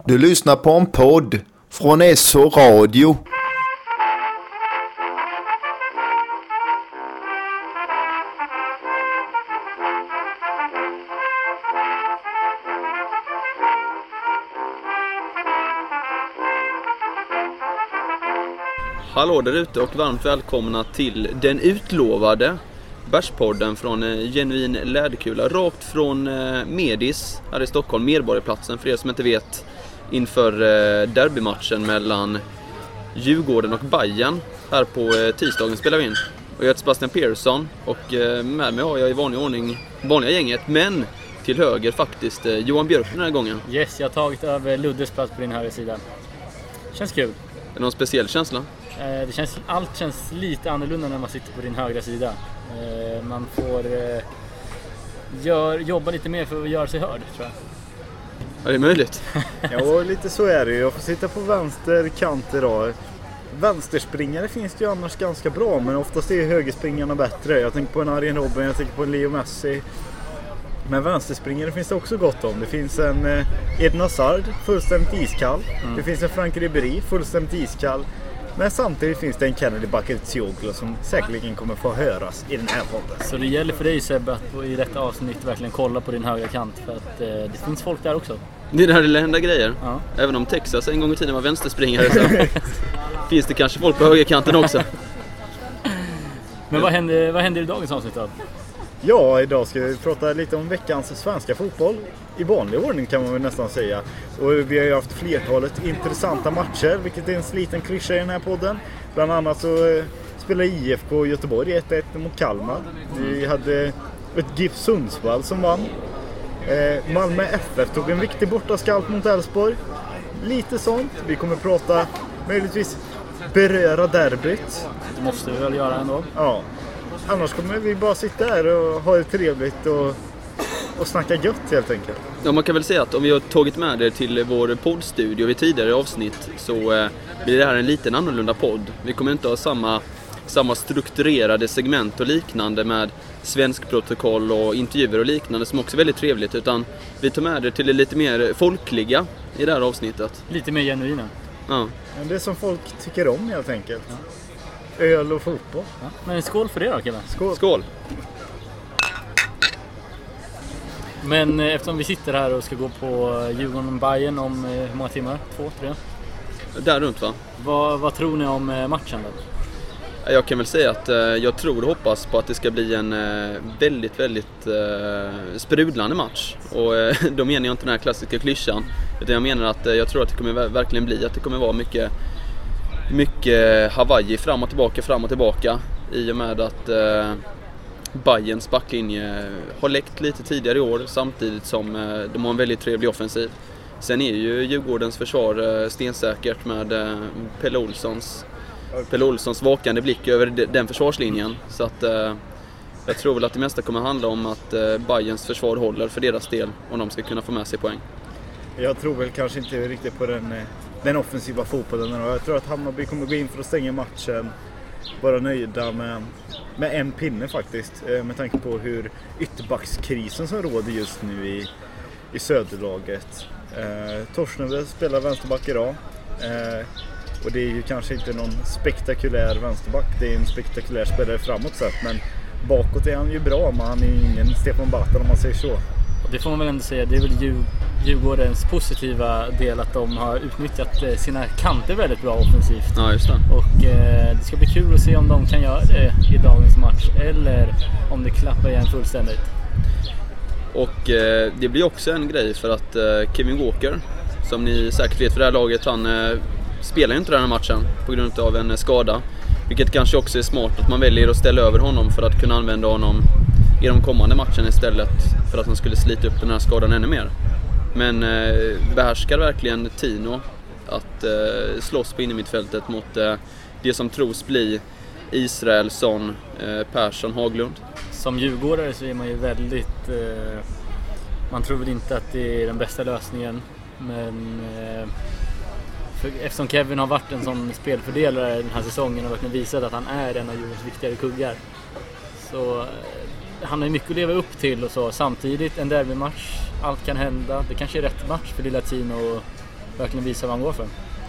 Du lyssnar på en podd från SO Radio. Hallå där ute och varmt välkomna till den utlovade Bärspodden från Genuin Läderkula. Rakt från Medis här i Stockholm, Medborgarplatsen för er som inte vet, inför derbymatchen mellan Djurgården och Bayern. Här på tisdagen spelar vi in. Och jag heter Sebastian Persson och med mig har jag i vanlig ordning vanliga gänget, men till höger faktiskt Johan Björk den här gången. Yes, jag har tagit över Luddes plats på din högra sida. Känns kul. Är det någon speciell känsla? Allt känns lite annorlunda när man sitter på din högra sida. Man får jobba lite mer för att göra sig hörd, tror jag. Ja, det är möjligt. Ja, lite så är det. Jag får sitta på vänster kant idag. Vänsterspringare finns det ju annars ganska bra, men oftast är högerspringarna bättre. Jag tänker på en Arjen Robben, jag tänker på en Leo Messi. Men vänsterspringare finns det också gott om. Det finns en Eden Hazard, fullständigt iskall. Det finns en Frank Ribéry, fullständigt iskall. Men samtidigt finns det en Kennedy Bakircioglu som säkerligen kommer få höras i den här podden. Så det gäller för dig, Sebbe, att i detta avsnitt verkligen kolla på din högra kant, för att det finns folk där också. Det är där det händer grejer. Ja. Även om Texas en gång i tiden var vänsterspringare så finns det kanske folk på högerkanten också. Men vad händer i dagens avsnitt då? Ja, idag ska vi prata lite om veckans svenska fotboll. I vanlig ordning kan man väl nästan säga. Och vi har ju haft flertalet intressanta matcher, vilket är en sliten klyscha i den här podden. Bland annat så spelar IFK Göteborg 1-1 mot Kalmar. Vi hade ett GIF Sundsvall som vann. Malmö FF tog en viktig bortaskalp mot Elfsborg. Lite sånt. Vi kommer prata, möjligtvis beröra derbyt. Det måste vi väl göra ändå. Ja. Annars kommer vi bara sitta här och ha det trevligt och snacka gött helt enkelt. Ja, man kan väl säga att om vi har tagit med er till vår poddstudio vid tidigare avsnitt så blir det här en liten annorlunda podd. Vi kommer inte ha samma strukturerade segment och liknande med svensk protokoll och intervjuer och liknande som också är väldigt trevligt, utan vi tar med er till det lite mer folkliga i det här avsnittet. Lite mer genuina. Ja. Men det är som folk tycker om helt enkelt. Ja. Öl och fotboll. Ja. Men skål för det då, killar. Skål. Men eftersom vi sitter här och ska gå på Djurgården och Bayern om hur många timmar? 2, 3? Där runt, va? Vad tror ni om matchen då? Jag kan väl säga att jag tror och hoppas på att det ska bli en väldigt, väldigt sprudlande match. Och då menar jag inte den här klassiska klyschan, utan jag menar att jag tror att det kommer verkligen bli att det kommer vara mycket Hawaii fram och tillbaka i och med att Bayerns backlinje har läckt lite tidigare i år, samtidigt som de har en väldigt trevlig offensiv. Sen är ju Djurgårdens försvar stensäkert med Pelle Olssons vakande blick över den försvarslinjen. Så att jag tror väl att det mesta kommer handla om att Bayerns försvar håller för deras del om de ska kunna få med sig poäng. Jag tror väl kanske inte riktigt på den offensiva fotbollen. Jag tror att Hammarby kommer gå in för att stänga matchen, vara nöjda med en pinne faktiskt, med tanke på hur ytterbackskrisen som råder just nu i söderlaget. Torsnöve spelar vänsterback idag, och det är ju kanske inte någon spektakulär vänsterback, det är en spektakulär spelare framåt sett, men bakåt är han ju bra, men han är ingen Stefan Batan om man säger så. Och det får man väl ändå säga, det är väl Djurgårdens positiva del att de har utnyttjat sina kanter väldigt bra offensivt. Ja, just det. Och det ska bli kul att se om de kan göra det i dagens match eller om det klappar igen fullständigt. Och det blir också en grej för att Kevin Walker, som ni säkert vet för det här laget, han spelar ju inte den här matchen på grund av en skada. Vilket kanske också är smart att man väljer att ställa över honom för att kunna använda honom i de kommande matcherna istället för att han skulle slita upp den här skadan ännu mer. Men behärskar verkligen Tino att slåss på innermittfältet mot det som tros bli Israelsson, Persson, Haglund. Som djurgårdare så är man ju väldigt... man tror väl inte att det är den bästa lösningen, men... eftersom Kevin har varit en sån spelfördelare den här säsongen och verkligen visat att han är en av Djurgårdens viktigare kuggar, så han har ju mycket att leva upp till och så. Samtidigt en derbymatch, allt kan hända. Det kanske är rätt match för lilla Tino verkligen visa vad han går för.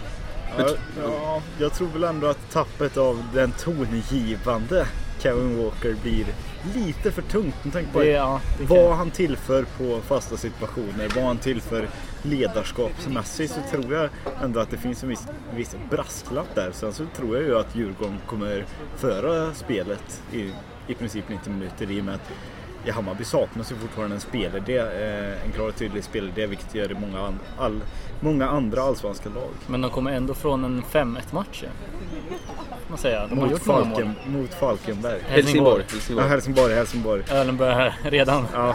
Ja, jag tror väl ändå att tappet av den tongivande Kevin Walker blir lite för tungt med tanke på vad han tillför på fasta situationer, vad han tillför ledarskapsmässigt, så tror jag ändå att det finns en viss brasklapp där. Sen så tror jag ju att Djurgården kommer föra spelet i princip 90 minuter, i och med att i Hammarby saknas ju fortfarande en spelare, en klar och tydlig spelare, vilket gör det många andra allsvenska lag. Men de kommer ändå från en 5-1-match. Man säger. De har gjort mål mot Falkenberg. Helsingborg. Helsingborg. Ölen börjar redan. Ja.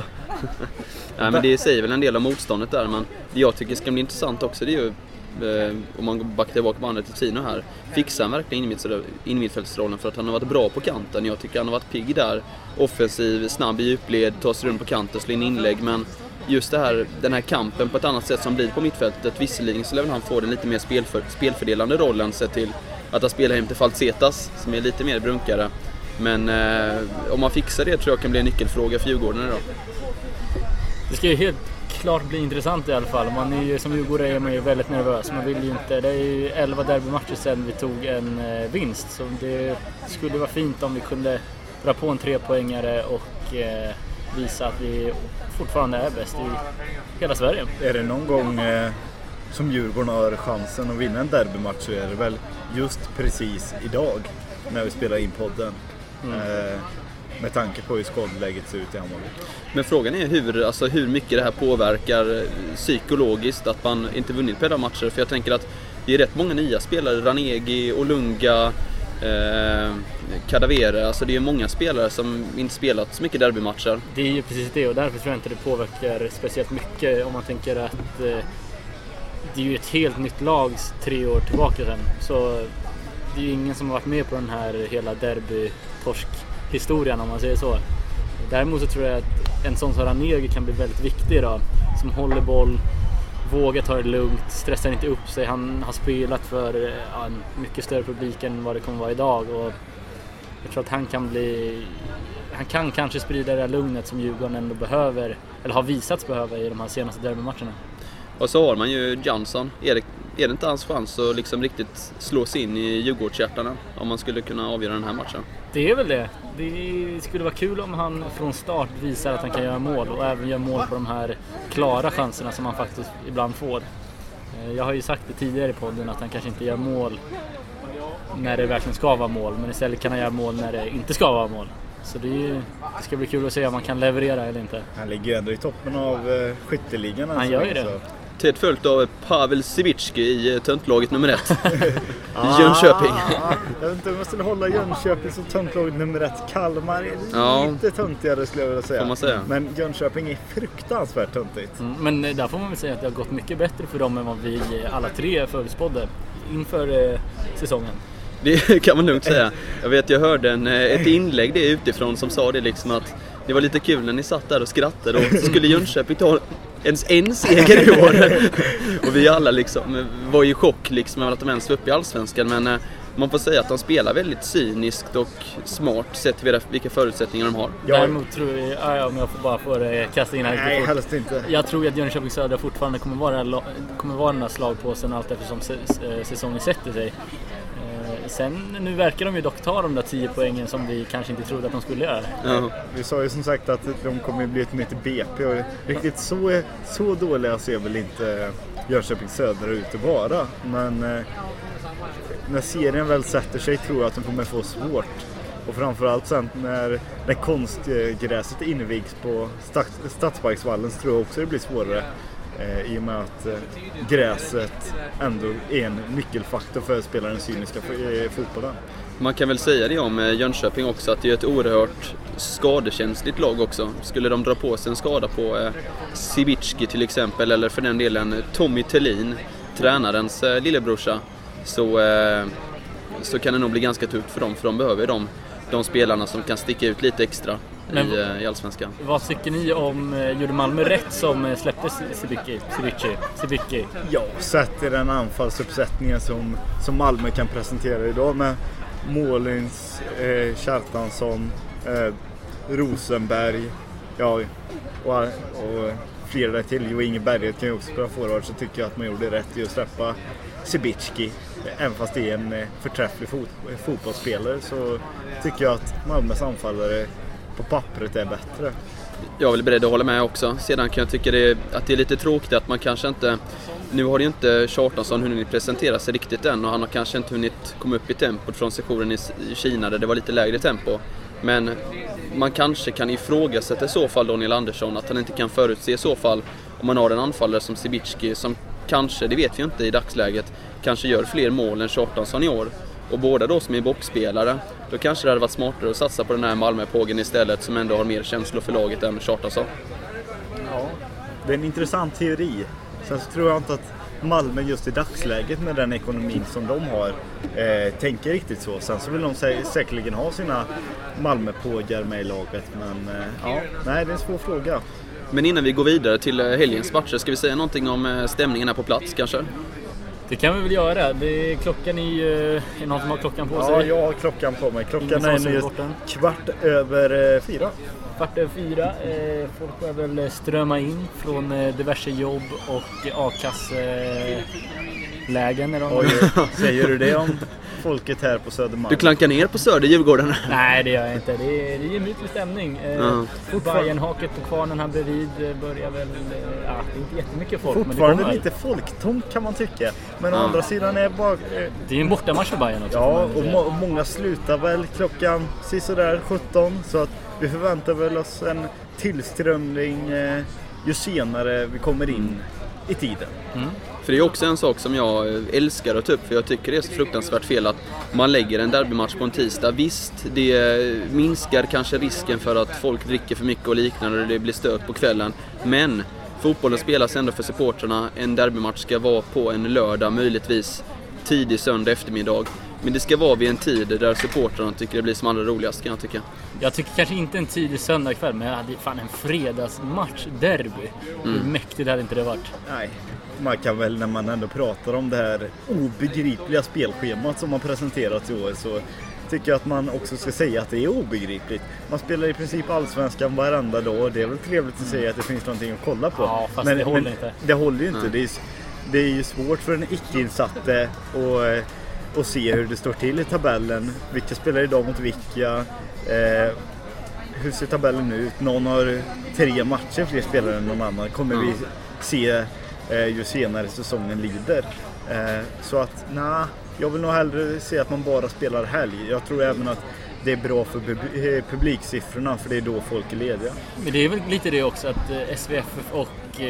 Nej, men det säger väl en del av motståndet där, men det jag tycker ska bli intressant också, det är ju om man backar tillbaka bandet till Tino här, fixar han verkligen innermittfältsrollen, för att han har varit bra på kanten. Jag tycker han har varit pigg där, offensiv, snabb i djupled, tar sig runt på kanten, slår in inlägg, men just den här kampen på ett annat sätt som blir på mittfältet, visserligen så lever han få den lite mer spelfördelande rollen, sett till att han spelar hem till Faltsetas som är lite mer brunkare, men om man fixar det tror jag kan bli en nyckelfråga för Djurgården idag. Det ska ju helt klart bli intressant i alla fall. Man är ju, som Djurgårdare är man ju väldigt nervös. Man vill ju inte. Det är ju 11 derbymatcher sedan vi tog en vinst. Så det skulle vara fint om vi kunde dra på en 3-poängare och visa att vi fortfarande är bäst i hela Sverige. Är det någon gång som Djurgården har chansen att vinna en derbymatch, så är det väl just precis idag när vi spelar in podden. Med tanke på hur skadeläget ser ut i Hammarby. Men frågan är hur mycket det här påverkar psykologiskt att man inte vunnit på alla matcher. För jag tänker att det är rätt många nya spelare. Ranegi, Olunga, Kadavere. Alltså det är många spelare som inte spelat så mycket derbymatcher. Det är ju precis det, och därför tror jag inte det påverkar speciellt mycket. Om man tänker att det är ju ett helt nytt lag 3 år tillbaka sedan. Så det är ju ingen som har varit med på den här hela derby-torsk-historien, om man säger så. Däremot så tror jag att en sån som Ranegi kan bli väldigt viktig då, som håller boll, vågar ta det lugnt, stressar inte upp sig. Han har spelat för en mycket större publik än vad det kommer vara idag, och jag tror att han kan kanske sprida det där lugnet som Djurgården ändå behöver, eller har visats behöva i de här senaste derbymatcherna. Och så har man ju Jansson. Är det inte hans chans att liksom riktigt slå sig in i Djurgårdshjärtarna om man skulle kunna avgöra den här matchen? Det är väl det. Det skulle vara kul om han från start visar att han kan göra mål, och även göra mål på de här klara chanserna som han faktiskt ibland får. Jag har ju sagt det tidigare i podden att han kanske inte gör mål när det verkligen ska vara mål, men istället kan han göra mål när det inte ska vara mål. Så det ska bli kul att se om man kan leverera eller inte. Han ligger ändå i toppen av skytteligan. Han gör ju det. Tätt följt av Pavel Sivicki i töntlaget nummer 1. Jönköping. Jag vet inte om jag skulle hålla Jönköping som töntlaget nummer 1. Kalmar är lite töntigare, skulle jag vilja säga. Får man säga. Men Jönköping är fruktansvärt töntigt. Men där får man väl säga att det har gått mycket bättre för dem än vad vi alla 3 förutspådde inför säsongen. Det kan man lugnt säga. Jag hörde ett inlägg det utifrån som sa det liksom, att det var lite kul när ni satt där och skrattade, och så skulle Jönköping ta en seger i år. Och vi alla liksom var i chock liksom över att de ens var uppe i Allsvenskan. Men man får säga att de spelar väldigt cyniskt och smart sett till vilka förutsättningar de har. Däremot tror jag, om jag bara får kasta in här. Nej, helst inte. Jag tror att Jönköping Södra fortfarande kommer vara den här slagpåsen allt eftersom säsongen sätter sig. Sen nu verkar de ju dock ta de där 10 poängen som vi kanske inte trodde att de skulle göra. Ja. Vi sa ju som sagt att de kommer bli ett nytt BP, och riktigt så dåliga ser väl inte Jönköping Södra ut att vara. Men när serien väl sätter sig tror jag att de kommer få svårt. Och framförallt sen när konstgräset invigs på Stadsparksvallen så tror jag också det blir svårare. I och med att gräset ändå är en nyckelfaktor för spelarens cyniska fotbollen. Man kan väl säga det om Jönköping också, att det är ett oerhört skadekänsligt lag också. Skulle de dra på sig en skada på Sivicki till exempel, eller för den delen Tommy Tellin, tränarens lillebrorsa, så kan det nog bli ganska tufft för dem, för de behöver de spelarna som kan sticka ut lite extra i Allsvenskan. Vad tycker ni om, gjorde Malmö rätt som släppte Sivicki? Ja, sett i den anfallsuppsättningen som Malmö kan presentera idag med Målins, Kjartansson, Rosenberg, och flera till. Jo, Inge Berget kan ju också spela forward, så tycker jag att man gjorde rätt i att släppa Sibicki. Även fast det är en förträfflig fotbollsspelare, så tycker jag att Malmös anfallare på pappret är bättre. Jag är väl beredd att hålla med också. Sedan kan jag tycka att det är lite tråkigt att man kanske inte... Nu har ju inte Kjartansson hunnit presentera sig riktigt än, och han har kanske inte hunnit komma upp i tempot från sessionen i Kina där det var lite lägre tempo. Men man kanske kan ifrågasätta i så fall Daniel Andersson, att han inte kan förutse i så fall om man har en anfallare som Sibicki som kanske, det vet vi inte i dagsläget, kanske gör fler mål än Kjartansson i år. Och båda då som är boxspelare, då kanske det hade varit smartare att satsa på den här Malmöpågen istället, som ändå har mer känslor för laget än Kjartansson. Ja, det är en intressant teori. Sen så tror jag inte att Malmö just i dagsläget med den ekonomin som de har tänker riktigt så. Sen så vill de säkerligen ha sina Malmöpågar med i laget. Men nej, det är en svår fråga. Men innan vi går vidare till helgens matcher, ska vi säga någonting om stämningen här på plats kanske? Det kan vi väl göra. Klockan är någon som har klockan på sig. Ja, jag har klockan på mig. Klockan är nu 4:15. 4:15. Folk börjar väl strömma in från diverse jobb och a-kasselägen. Säger du det om folket här på Södermalm? Du klankar ner på Söder, Djurgården? Nej, det gör jag inte. Det är en mycket stämning. Bajenhaket på kvarnen här bredvid börjar väl... det är inte jättemycket folk. Fortfarande men lite folktomt kan man tycka. Men å andra sidan är bara... det är en bortamatch för Bajen också. Ja, och många slutar väl klockan sådär 17. Så att vi förväntar väl oss en tillströmning ju senare vi kommer in i tiden. För det är också en sak som jag älskar att ta upp, för jag tycker det är så fruktansvärt fel att man lägger en derbymatch på en tisdag. Visst, det minskar kanske risken för att folk dricker för mycket och liknande och det blir stök på kvällen. Men fotbollen spelas ändå för supporterna. En derbymatch ska vara på en lördag, möjligtvis tidig söndag eftermiddag. Men det ska vara vid en tid där supportrarna tycker det blir som allra roligast, kan jag tycka. Jag tycker kanske inte en tidig söndagkväll, men jag hade fan en fredagsmatch derby. Hur mäktigt hade inte det varit? Nej, man kan väl när man ändå pratar om det här obegripliga spelschemat som har presenterats i år, så tycker jag att man också ska säga att det är obegripligt. Man spelar i princip allsvenskan varenda dag och det är väl trevligt att säga att det finns någonting att kolla på. Ja, fast det håller inte. Det håller ju inte. Det är ju svårt för en icke-insatte och se hur det står till i tabellen. Vilka spelar idag mot vilka? Hur ser tabellen ut? Någon har 3 matcher fler spelare än någon annan. Kommer vi se ju senare säsongen lider. Så att jag vill nog hellre se att man bara spelar helg. Jag tror även att det är bra för publiksiffrorna, för det är då folk är lediga. Men det är väl lite det också att SVF och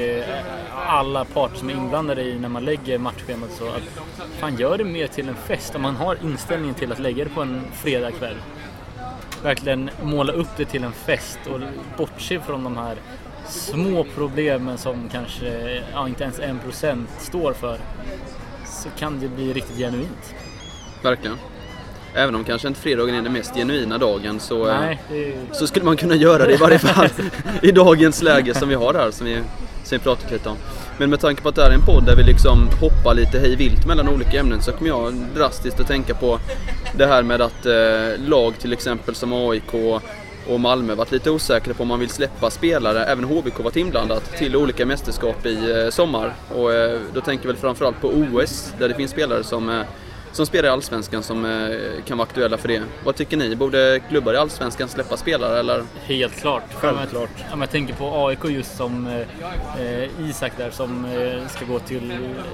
alla parter som är inblandade i när man lägger matchschemat, så att fan gör det mer till en fest. Om man har inställningen till att lägga det på en fredagkväll, verkligen måla upp det till en fest och bortse från de här små problemen som kanske inte ens 1% står för, så kan det bli riktigt genuint. Verkligen. Även om kanske inte fredagen är den mest genuina dagen, så skulle man kunna göra det i varje fall i dagens läge som vi har här, som vi pratat lite om. Men med tanke på att det är en podd där vi liksom hoppar lite hej vilt mellan olika ämnen, så kommer jag drastiskt att tänka på det här med att lag till exempel som AIK och Malmö varit lite osäkra på om man vill släppa spelare. Även HBK varit inblandat till olika mästerskap i sommar. Och då tänker jag väl framförallt på OS, där det finns spelare som spelar i Allsvenskan som kan vara aktuella för det. Vad tycker ni? Borde klubbar i Allsvenskan släppa spelare? Eller? Helt klart. Självklart. Jag tänker på AIK just som Isak där som ska gå till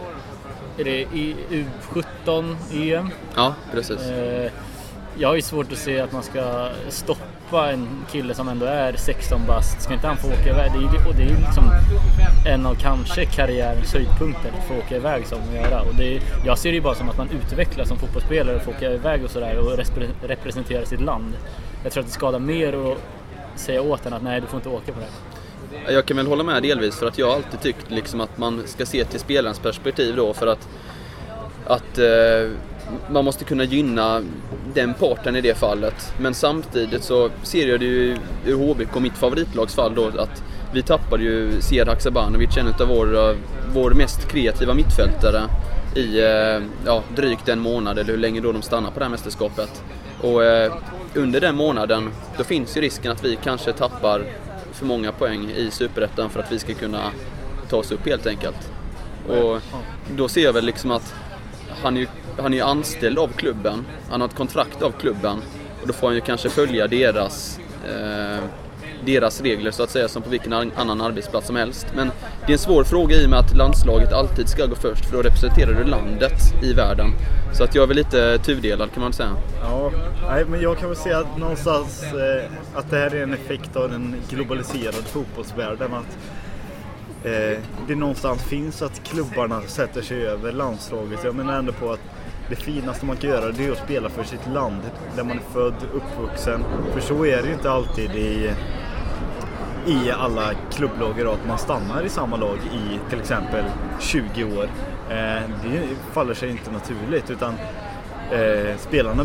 U17 EM. Ja, precis. Jag har ju svårt att se att man ska stoppa en kille som ändå är 16 bast. Ska inte han få åka iväg? Det är ju liksom en av kanske karriärens höjdpunkter att få åka iväg som att göra. Och jag ser det ju bara som att man utvecklas som fotbollsspelare och får åka iväg och sådär och representera sitt land. Jag tror att det skadar mer att säga åt en att nej, du får inte åka på det. Jag kan väl hålla med delvis, för att jag har alltid tyckt liksom att man ska se till spelarens perspektiv då, för att man måste kunna gynna den parten i det fallet. Men samtidigt så ser jag det ju ur HBK, mitt favoritlagsfall då, att vi tappade ju Sead Haksabanovic, en av vår mest kreativa mittfältare i drygt en månad, eller hur länge då de stannar på det här mästerskapet. Och under den månaden då finns ju risken att vi kanske tappar för många poäng i Superettan för att vi ska kunna ta oss upp helt enkelt. Och då ser jag väl liksom att han är ju anställd av klubben, han har ett kontrakt av klubben, och då får han ju kanske följa deras regler så att säga, som på vilken annan arbetsplats som helst. Men det är en svår fråga i och med att landslaget alltid ska gå först, för då representerar du landet i världen. Så att jag är väl lite tudelad, kan man säga. Ja, men jag kan väl säga att någonstans att det här är en effekt av den globaliserade fotbollsvärlden, att det någonstans finns att klubbarna sätter sig över landslaget. Jag menar ändå på att det finaste man kan göra, det är att spela för sitt land där man är född, uppvuxen. För så är det ju inte alltid i alla klubblag, att man stannar i samma lag i till exempel 20 år. Det faller sig inte naturligt, utan spelarna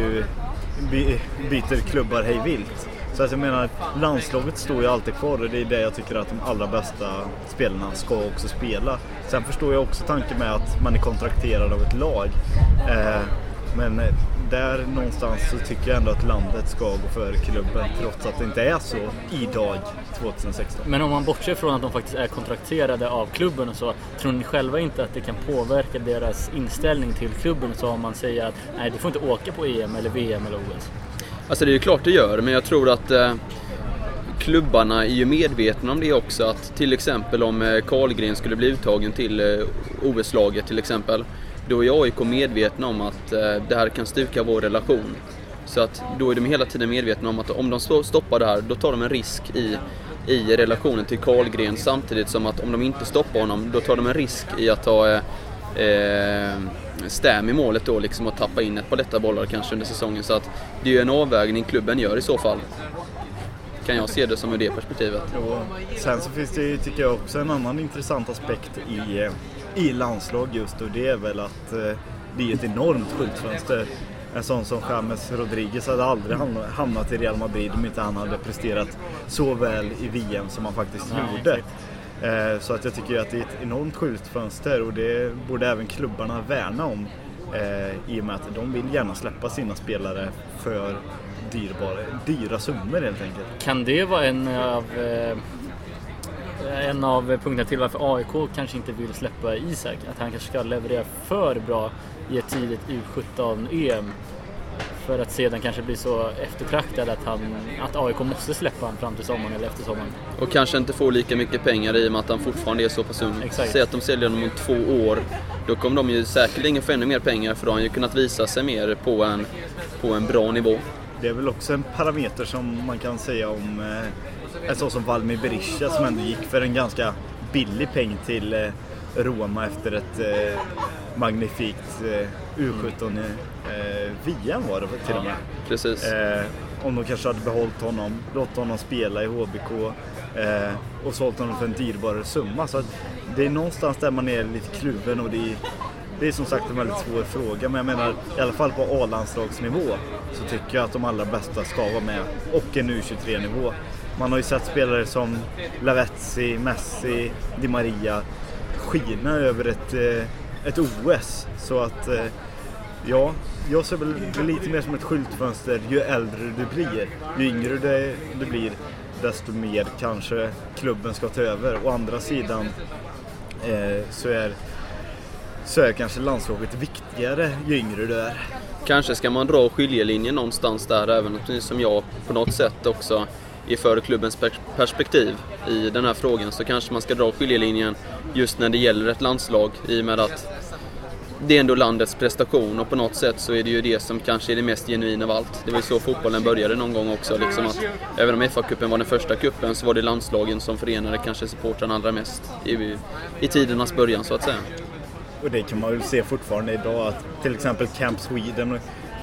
byter klubbar hej vilt. Så att jag menar, landslaget står ju alltid kvar, och det är det jag tycker att de allra bästa spelarna ska också spela. Sen förstår jag också tanken med att man är kontrakterad av ett lag. Men där någonstans så tycker jag ändå att landet ska gå före klubben, trots att det inte är så idag 2016. Men om man bortser från att de faktiskt är kontrakterade av klubben och så, tror ni själva inte att det kan påverka deras inställning till klubben, så om man säger att nej, du får inte åka på EM eller VM eller OS? Alltså det är ju klart det gör, men jag tror att klubbarna är ju medvetna om det också, att till exempel om Karlgren skulle bli uttagen till OS-laget till exempel, då är AIK medvetna om att det här kan stuka vår relation. Så att då är de hela tiden medvetna om att om de stoppar det här, då tar de en risk i relationen till Karlgren, samtidigt som att om de inte stoppar honom, då tar de en risk i att ta stäm i målet då, liksom, och tappa in ett par lätta bollar kanske under säsongen. Så att det är ju en avvägning klubben gör i så fall. Kan jag se det som ur det perspektivet. Ja. Sen så finns det, tycker jag, också en annan intressant aspekt i landslag just, och det är väl att det är ett enormt skyltfönster. En sån som James Rodriguez hade aldrig hamnat i Real Madrid om inte han hade presterat så väl i VM som han faktiskt gjorde. Så att jag tycker att det är ett enormt skyltfönster, och det borde även klubbarna värna om, i och med att de vill gärna släppa sina spelare för dyra summor helt enkelt. Kan det vara en av punkterna till varför AIK kanske inte vill släppa Isak? Att han kanske ska leverera för bra i ett tidigt U17-EM för att sedan kanske bli så eftertraktad att AIK måste släppa honom fram till sommaren eller efter sommaren. Och kanske inte få lika mycket pengar i och med att han fortfarande är så pass ung. Säg att de säljer honom om 2 år, då kommer de ju säkerligen få ännu mer pengar, för då har han ju kunnat visa sig mer på en bra nivå. Det är väl också en parameter som man kan säga om en sån som Valmir Berisha, som ändå gick för en ganska billig peng till Roma efter ett magnifikt U17 VM var det till och med. Precis. Om de kanske hade behållit honom, låtit honom spela i HBK och sålt honom för en dyrbarare summa. Så att det är någonstans där man är lite kluven, och det är som sagt en väldigt svår fråga. Men jag menar, i alla fall på A-landslagsnivå så tycker jag att de allra bästa ska vara med, och en U23-nivå. Man har ju sett spelare som Lavezzi, Messi, Di Maria skina över ett OS. Så att ja, jag ser väl lite mer som ett skyltfönster. Ju äldre du blir, ju yngre du blir, desto mer kanske klubben ska ta över. Å andra sidan så är kanske landslaget viktigare ju yngre du är. Kanske ska man dra skiljelinjen någonstans där, även precis som jag på något sätt också är för klubbens perspektiv i den här frågan, så kanske man ska dra skiljelinjen just när det gäller ett landslag, i och med att det är ändå landets prestation, och på något sätt så är det ju det som kanske är det mest genuina av allt. Det var ju så fotbollen började någon gång också, liksom, att även om FA-cupen var den första kuppen, så var det landslagen som förenade kanske supportrarna allra mest i tidernas början, så att säga. Och det kan man väl se fortfarande idag, att till exempel Camp Sweden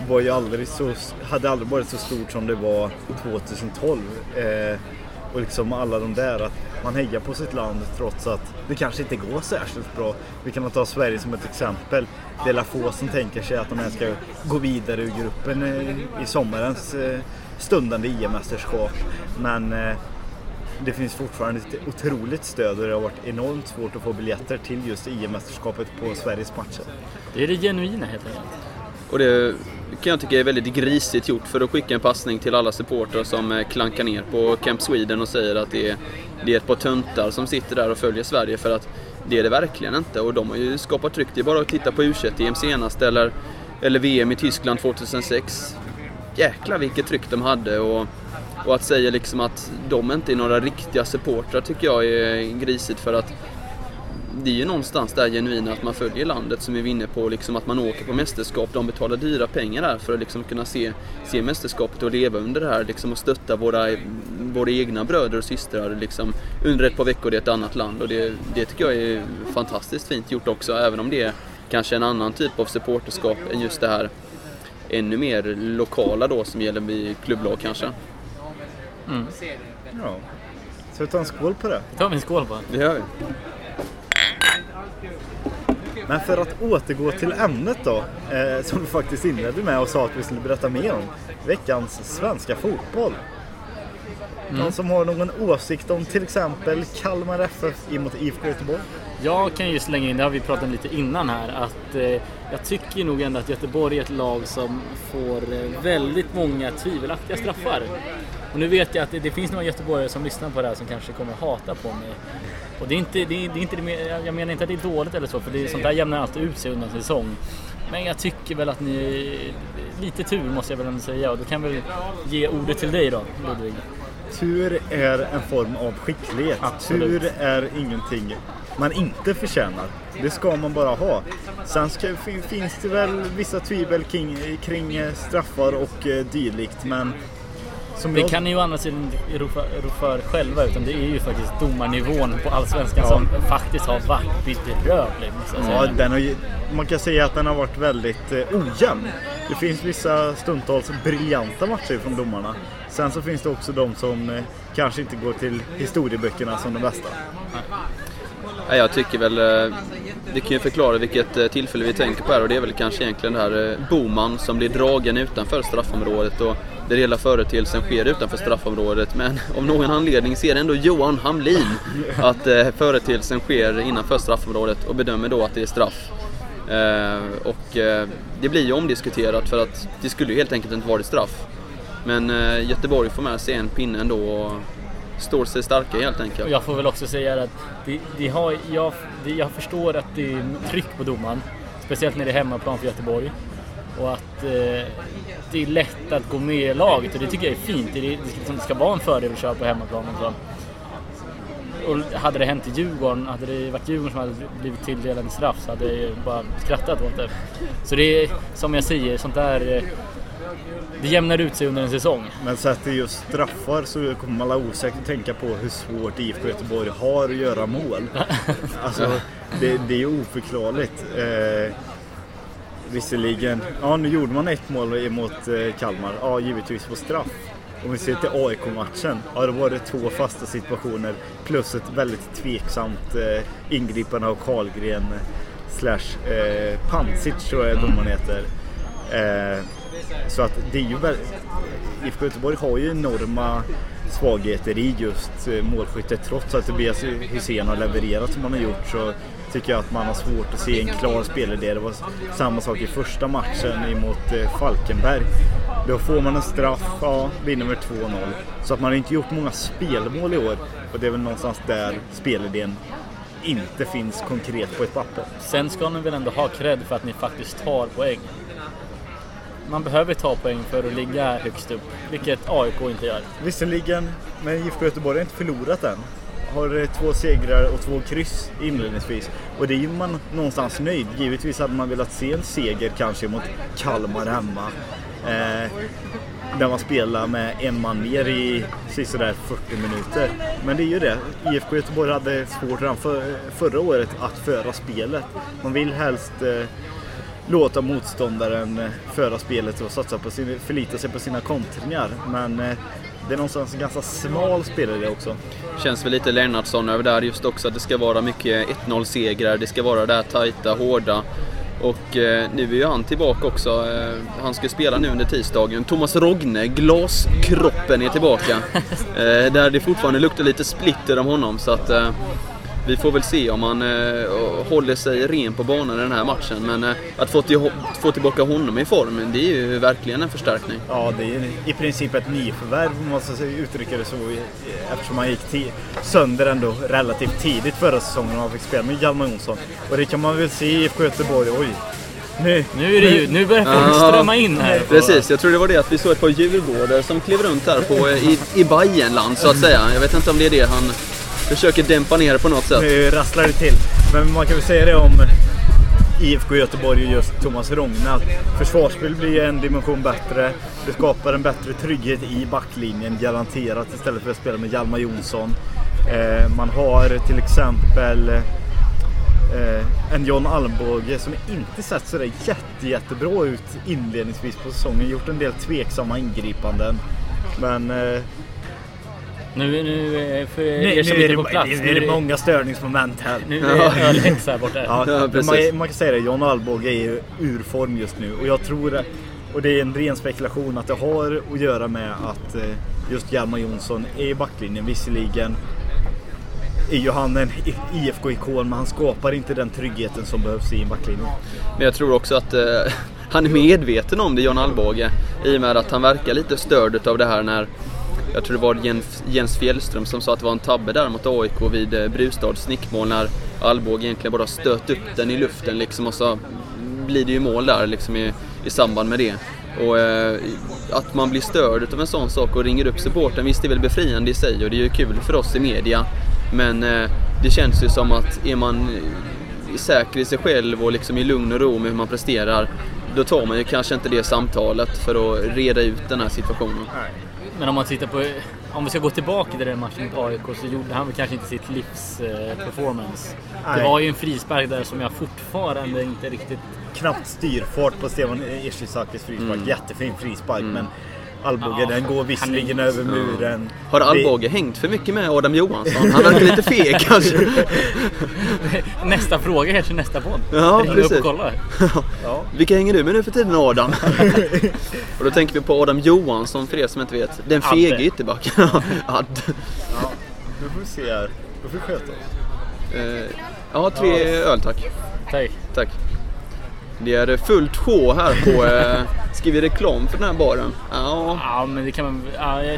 hade aldrig varit så stort som det var 2012. Och liksom alla de där, att man hejar på sitt land trots att det kanske inte går särskilt bra. Vi kan ta Sverige som ett exempel. Det är få som tänker sig att de här ska gå vidare ur gruppen i sommarens stundande EM-mästerskap. Men det finns fortfarande ett otroligt stöd, och det har varit enormt svårt att få biljetter till just EM-mästerskapet på Sveriges matcher. Det är det genuina helt enkelt. Och det kan jag tycka är väldigt grisigt gjort för att skicka en passning till alla supportrar som klankar ner på Camp Sweden och säger att det är ett par töntar som sitter där och följer Sverige, för att det är det verkligen inte. Och de har ju skapat tryck. Det är bara att titta på U21-EM senast eller VM i Tyskland 2006. Jäklar vilket tryck de hade, och att säga liksom att de inte är några riktiga supportrar tycker jag är grisigt, för att det är ju någonstans där genuina att man följer landet som är vinner på liksom att man åker på mästerskap. De betalar dyra pengar där för att liksom kunna se mästerskapet och leva under det här liksom, och stötta våra egna bröder och systrar liksom, under ett par veckor i ett annat land. Och det tycker jag är fantastiskt fint gjort också, även om det är kanske en annan typ av supporterskap än just det här ännu mer lokala då som gäller vid klubblag kanske. Ja. Så vi tar en skål på det? Vi tar en skål på det. Det gör vi. Men för att återgå till ämnet då, som du faktiskt inledde med och sa att vi skulle berätta mer om, veckans svenska fotboll. Någon som har någon åsikt om till exempel Kalmar FF emot IFK Göteborg? Jag kan ju slänga in, det har vi pratat om lite innan här, att jag tycker nog ändå att Göteborg är ett lag som får väldigt många tvivelaktiga straffar. Och nu vet jag att det finns några göteborgare som lyssnar på det här som kanske kommer hata på mig. Och det är inte jag menar inte att det är dåligt eller så, för sånt där jämnar alltid ut sig under en säsong. Men jag tycker väl att ni lite tur måste jag väl ändå säga, och då kan väl ge ordet till dig då, Ludvig. Tur är en form av skicklighet. Absolut. Tur är ingenting man inte förtjänar. Det ska man bara ha. Sen finns det väl vissa tvivel kring straffar och dylikt, men det kan ni ju å andra sidan inte rå för själva, utan det är ju faktiskt domarnivån på allsvenskan som faktiskt har varit bedrövlig. Ja, man kan säga att den har varit väldigt ojämn. Det finns vissa stundtals briljanta matcher från domarna. Sen så finns det också de som kanske inte går till historieböckerna som de bästa. Ja, jag tycker väl, det kan ju förklara vilket tillfälle vi tänker på här, och det är väl kanske egentligen det här Boman som blir dragen utanför straffområdet och där hela företeelsen sker utanför straffområdet, men om någon anledning ser ändå Johan Hamlin att företeelsen sker innanför straffområdet och bedömer då att det är straff. Det blir ju omdiskuterat för att det skulle ju helt enkelt inte vara straff. Men Göteborg får med sig en pinne ändå och står sig starka helt enkelt. Och jag får väl också säga att jag förstår att det är tryck på domaren, speciellt när det är hemmaplan för Göteborg, och att det är lätt att gå med i laget, och det tycker jag är fint. Det ska vara en fördel att köra på hemmaplan också. Och hade det hänt i Djurgården, hade det varit Djurgården som hade blivit tilldelad en straff, så hade jag bara skrattat åt det. Så det är, som jag säger, sånt där, det jämnar ut sig under en säsong. Men så att det är just straffar, så kommer alla osäkert tänka på hur svårt IFK Göteborg har att göra mål. Alltså, det är ju oförklarligt. Visserligen, nu gjorde man ett mål emot Kalmar, givetvis på straff. Om vi ser till AIK-matchen, då var det 2 fasta situationer plus ett väldigt tveksamt ingripande av Karlgren / Pansic, tror jag domaren heter. Så att det är ju IFK Göteborg har ju enorma svagheter i just målskyttet. Trots att Tobias Hysén har levererat som han har gjort, så tycker jag att man har svårt att se en klar spelare. Det var samma sak i första matchen emot Falkenberg. Då får man en straff, vinner med 2-0. Så att man har inte gjort många spelmål i år, och det är väl någonstans där spelidén inte finns konkret på ett papper. Sen ska ni väl ändå ha cred för att ni faktiskt tar poäng. Man behöver ta poäng för att ligga högst upp, vilket AIK inte gör. Visserligen, men IFK Göteborg har inte förlorat än. Har 2 segrar och 2 kryss inledningsvis. Och det är ju man någonstans nöjd. Givetvis hade man velat se en seger kanske mot Kalmar hemma. Där man spelar med en man mer i sådär 40 minuter. Men det är ju det. IFK Göteborg hade svårt redan förra året att föra spelet. Man vill helst låta motståndaren föra spelet och förlita sig på sina kontringar. Men det är någonstans en ganska smal spelare också. Känns väl lite Lennartsson över där just också, att det ska vara mycket 1-0-segrar, det ska vara där tajta, hårda. Och nu är ju han tillbaka också. Han ska spela nu under tisdagen. Thomas Rogne, glaskroppen, är tillbaka. Där det fortfarande luktar lite splitter om honom. Så att vi får väl se om han håller sig ren på banan i den här matchen. Men att få tillbaka honom i form, det är ju verkligen en förstärkning. Ja, det är i princip ett nyförvärv, om man ska uttrycka det så, eftersom han gick sönder ändå relativt tidigt förra säsongen och han fick spela med Hjalmar Jonsson. Och det kan man väl se i IFK Göteborg. Oj, nu börjar folk strömma in här. Precis, jag tror det var det att vi såg ett par djurgårdar som klev runt här i Bayernland så att säga. Jag vet inte om det är det han försöker dämpa ner på något sätt. Nu rasslar det till. Men man kan väl säga det om IFK Göteborg och just Thomas Rogne, att försvarsspel blir en dimension bättre. Det skapar en bättre trygghet i backlinjen, garanterat, istället för att spela med Hjalmar Jonsson. Man har till exempel en John Almbåge som inte sett så där jättebra ut inledningsvis på säsongen. Gjort en del tveksamma ingripanden. Men nu är det många störningsmoment här. Nu är det Ölex här borta. Ja, man kan säga det, John Almbåge är ur form just nu. Och jag tror, och det är en ren spekulation, att det har att göra med att just Hjalmar Jonsson är i backlinjen. Visserligen är ju han en IFK-ikon, men han skapar inte den tryggheten som behövs i en backlinje. Men jag tror också att han är medveten om det, John Almbåge, i och med att han verkar lite störd av det här när, jag tror det var Jens Fjällström som sa att det var en tabbe där mot AIK vid Brustads snickmål, när Almbåge egentligen bara stöt upp den i luften liksom, och så blir det ju mål där liksom i samband med det. Och att man blir störd av en sån sak och ringer upp supporten, visst det är väl befriande i sig och det är ju kul för oss i media, men det känns ju som att är man säker i sig själv och liksom i lugn och ro med hur man presterar, då tar man ju kanske inte det samtalet för att reda ut den här situationen. Men om vi ska gå tillbaka till den matchen mot AIK, så gjorde han väl kanske inte sitt livs performance. Det var ju en frispark där som jag fortfarande inte riktigt... Knappt styrfart på Stefan Ishizakis frispark. Jättefin frispark, men Almbåge, den går visserligen över muren. Har Almbåge hängt för mycket med Adam Johansson? Han verkar lite feg kanske. Nästa fråga kanske nästa podd. Ja, precis. Ja. Vilka hänger du med nu för tiden, Adam? Och då tänker vi på Adam Johansson, för er som inte vet. Den fege ytterbacken. Ja, nu får vi se här. Då får vi sköta oss. 3 öl, tack. Tack. Det är fullt sjå här på... Ska vi reklam för den här baren? Ja, men det kan man...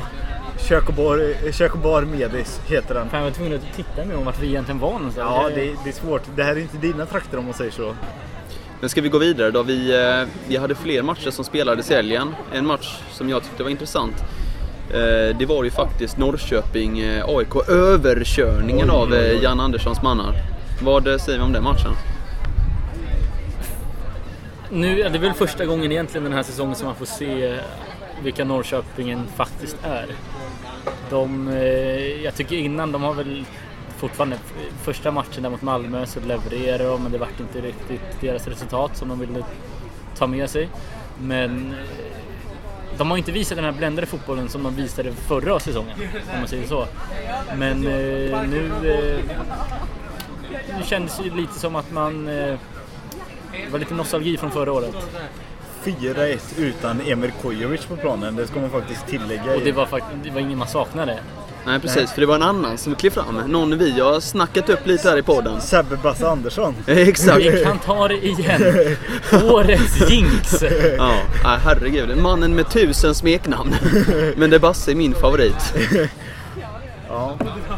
Kök och bar Medis heter den. Fan, jag var tvungen att titta med om vart vi egentligen var någonstans. Ja, det är svårt. Det här är inte dina trakter, om man säger så. Men ska vi gå vidare då? Vi hade fler matcher som spelades i helgen. En match som jag tyckte var intressant. Det var ju faktiskt Norrköping AIK, överkörningen av Jan Anderssons mannar. Vad säger vi om den matchen? Nu är det väl första gången egentligen den här säsongen som man får se vilka Norrköpingen faktiskt är. Jag tycker innan, de har väl fortfarande första matchen där mot Malmö så levererar de, men det var inte riktigt deras resultat som de ville ta med sig. Men de har inte visat den här bländade fotbollen som de visade förra säsongen, om man säger så. Men nu kändes det lite som att man... Det var lite nostalgi från förra året. 4-1 utan Emir Kojovic på planen, det ska man faktiskt tillägga. Och det var ingen man saknade. Nej, precis, för det var en annan som klev fram. Någon vi har snackat upp lite här i podden. Sebbe Basse Andersson. Exakt. Vi kan ta det igen. Årets jinx. Ja, herregud. Mannen med 1000 smeknamn. Men det Basse är min favorit. Ja,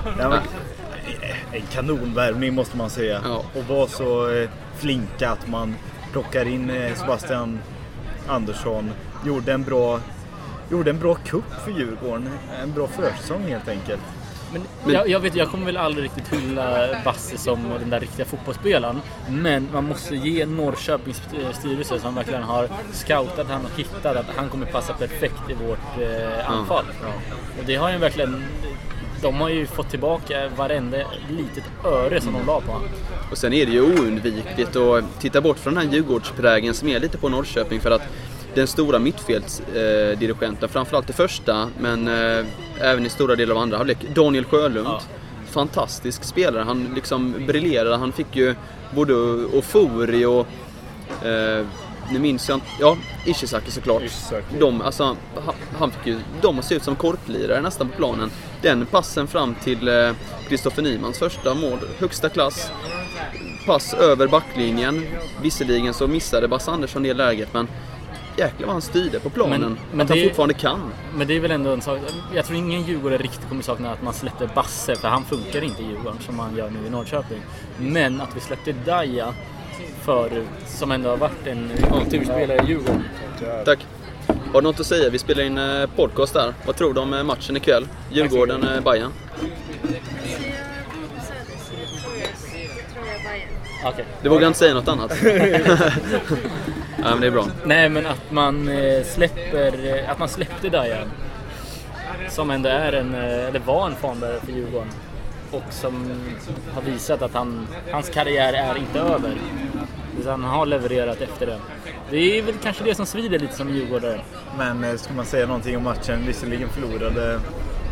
en kanonvärvning måste man säga. Ja. Och var så flinka att man plockar in Sebastian Andersson. Gjorde en bra kupp för Djurgården. En bra försäsong helt enkelt. Men jag kommer väl aldrig riktigt hylla Basse som den där riktiga fotbollsspelaren. Men man måste ge Norrköpings styrelse, som verkligen har scoutat han och hittat att han kommer passa perfekt i vårt anfall. Ja. Och det har ju verkligen... De har ju fått tillbaka varenda litet öre som de la på. Och sen är det ju oundvikligt att titta bort från den här Djurgårdsprägen som är lite på Norrköping, för att den stora mittfältsdirigenten, framförallt det första, men även i stora delar av andra halvlek, Daniel Sjölund, fantastisk spelare. Han liksom briljerade, han fick ju både eufori och nu minns jag inte, ja, Ishizaki såklart. Han fick ju de att se ut som korplirare nästan på planen. Den passen fram till Kristoffer Nymans första mål, högsta klass. Pass över backlinjen. Visserligen så missade Basse Andersson det läget, men jäklar vad han styrde på planen. Men att han fortfarande kan. Men det är väl ändå en sak. Jag tror ingen Djurgårdare riktigt kommer sakna att man släppte Basse, för han funkar inte i Djurgården som man gör nu i Norrköping. Men att vi släppte Daja förut, som ändå har varit en turspelare i Djurgården. Tack. Har du något att säga? Vi spelar in podcast där. Vad tror du om matchen ikväll? Djurgården-Bayern? Okay. Du vågar inte säga något annat. Ja, men det är bra. Nej, men att man släppte Daja, som ändå var en fanbärare för Djurgården och som har visat att hans karriär är inte över. Han har levererat efter det. Det är väl kanske det som svider lite som Djurgårdare. Men ska man säga någonting om matchen? Visserligen förlorade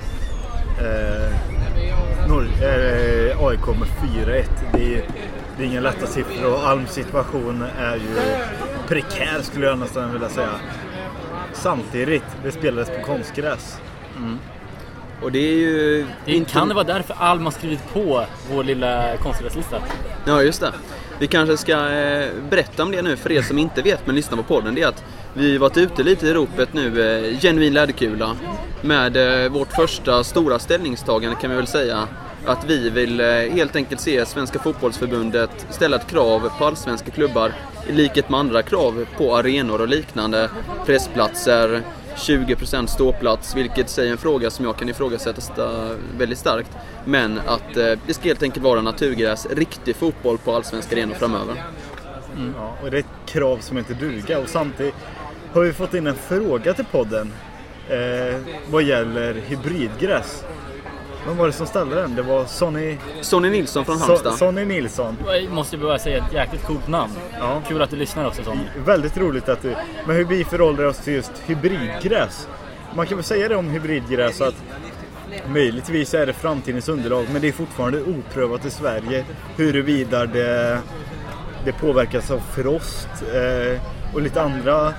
AIK med 4-1. Det är inga lätta siffror och Alms situation är ju prekär, skulle jag nästan vilja säga. Samtidigt, det spelades på konstgräs. Mm. Och det är ju... Kan det vara därför Alm har skrivit på vår lilla konstgräslista? Ja, just det. Vi kanske ska berätta om det nu för er som inte vet men lyssnar på podden. Det är att vi har varit ute lite i ropet nu, genuin läderkula, med vårt första stora ställningstagande kan vi väl säga. Att vi vill helt enkelt se Svenska fotbollsförbundet ställa ett krav på allsvenska klubbar i likhet med andra krav på arenor och liknande, pressplatser, 20% ståplats, vilket säger en fråga som jag kan ifrågasätta väldigt starkt. Men att det ska helt enkelt vara naturgräs, riktig fotboll på allsvenska arenor framöver. Mm. Ja, och det är ett krav som inte duger. Och samtidigt har vi fått in en fråga till podden vad gäller hybridgräs. Vem var det som ställde den? Det var Sonny Nilsson från Halmstad. Sonny Nilsson. Jag måste bara säga ett jäkligt coolt namn. Ja. Kul att du lyssnar också, Sonny. Väldigt roligt att du... Men hur vi förhåller oss till just hybridgräs? Man kan väl säga det om hybridgräs att möjligtvis är det framtidens underlag, men det är fortfarande oprövat i Sverige huruvida det påverkas av frost och lite andra